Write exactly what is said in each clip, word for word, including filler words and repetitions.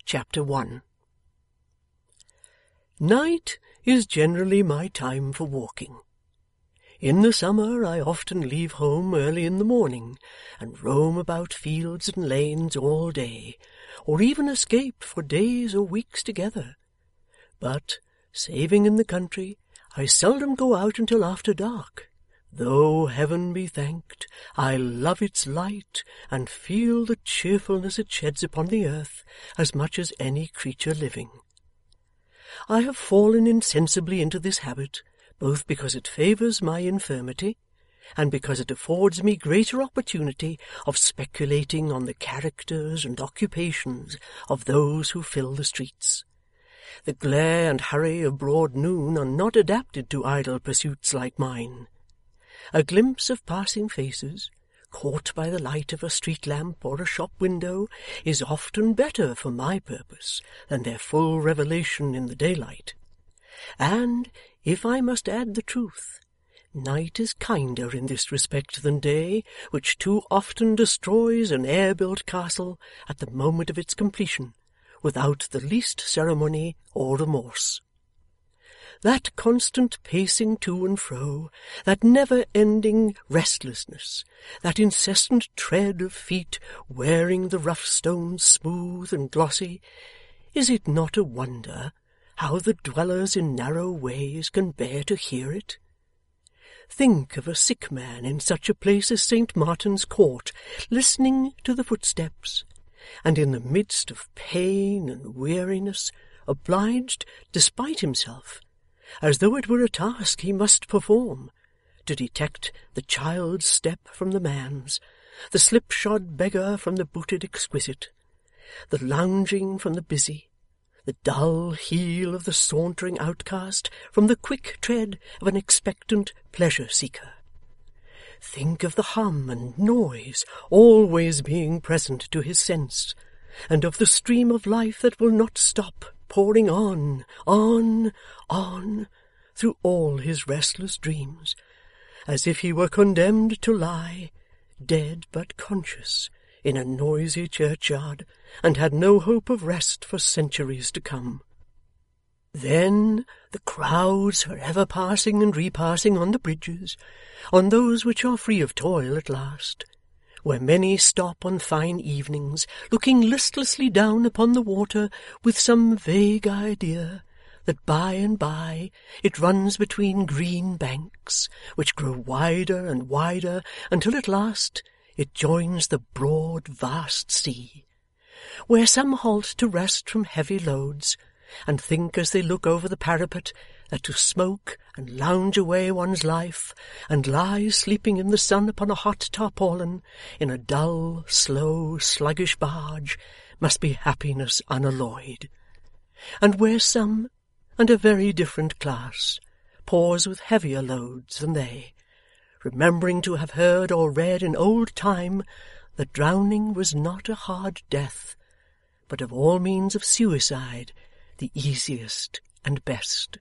Chapter one. Night is generally my time for walking. In the summer I often leave home early in the morning, and roam about fields and lanes all day, or even escape for days or weeks together. But, saving in the country, I seldom go out until after dark, though, heaven be thanked, I love its light, and feel the cheerfulness it sheds upon the earth as much as any creature living. I have fallen insensibly into this habit, both because it favours my infirmity, and because it affords me greater opportunity of speculating on the characters and occupations of those who fill the streets. The glare and hurry of broad noon are not adapted to idle pursuits like mine. A glimpse of passing faces, caught by the light of a street lamp or a shop window, is often better for my purpose than their full revelation in the daylight. And, if I must add the truth, night is kinder in this respect than day, which too often destroys an air-built castle at the moment of its completion, without the least ceremony or remorse. That constant pacing to and fro, that never-ending restlessness, that incessant tread of feet wearing the rough stones smooth and glossy, is it not a wonder how the dwellers in narrow ways can bear to hear it? Think of a sick man in such a place as Saint Martin's Court, listening to the footsteps, and in the midst of pain and weariness, obliged, despite himself, as though it were a task he must perform, to detect the child's step from the man's, the slipshod beggar from the booted exquisite, the lounging from the busy, the dull heel of the sauntering outcast from the quick tread of an expectant pleasure-seeker. Think of the hum and noise always being present to his sense, and of the stream of life that will not stop, pouring on, on, on, through all his restless dreams, as if he were condemned to lie, dead but conscious, in a noisy churchyard, and had no hope of rest for centuries to come. Then the crowds for ever passing and repassing on the bridges, on those which are free of toil at last, where many stop on fine evenings, looking listlessly down upon the water with some vague idea that by and by it runs between green banks, which grow wider and wider until at last it joins the broad vast sea, where some halt to rest from heavy loads, and think as they look over the parapet that to smoke and lounge away one's life, and lie sleeping in the sun upon a hot tarpaulin, in a dull, slow, sluggish barge, must be happiness unalloyed, and where some, and a very different class, pause with heavier loads than they, remembering to have heard or read in old time that drowning was not a hard death, but of all means of suicide the easiest and best.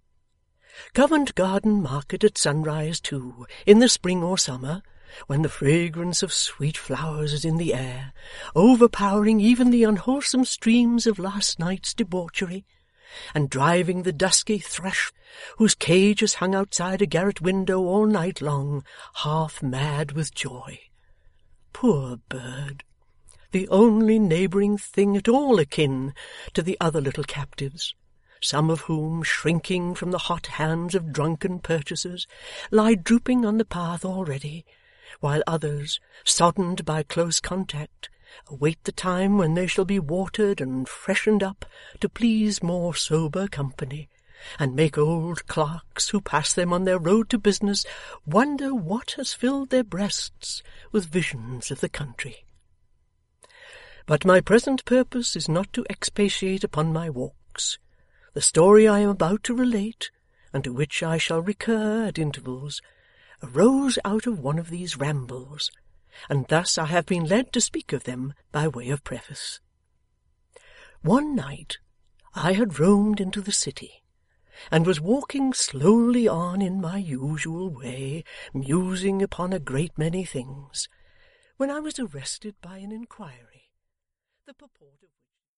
Covent Garden Market at sunrise, too, in the spring or summer, when the fragrance of sweet flowers is in the air, overpowering even the unwholesome streams of last night's debauchery, and driving the dusky thrush, whose cage is hung outside a garret window all night long, half mad with joy. Poor bird! The only neighbouring thing at all akin to the other little captives, some of whom, shrinking from the hot hands of drunken purchasers, lie drooping on the path already, while others, soddened by close contact, await the time when they shall be watered and freshened up to please more sober company, and make old clerks who pass them on their road to business wonder what has filled their breasts with visions of the country. But my present purpose is not to expatiate upon my walks. The story I am about to relate, and to which I shall recur at intervals, arose out of one of these rambles, and thus I have been led to speak of them by way of preface. One night I had roamed into the city, and was walking slowly on in my usual way, musing upon a great many things, when I was arrested by an inquiry, the purport of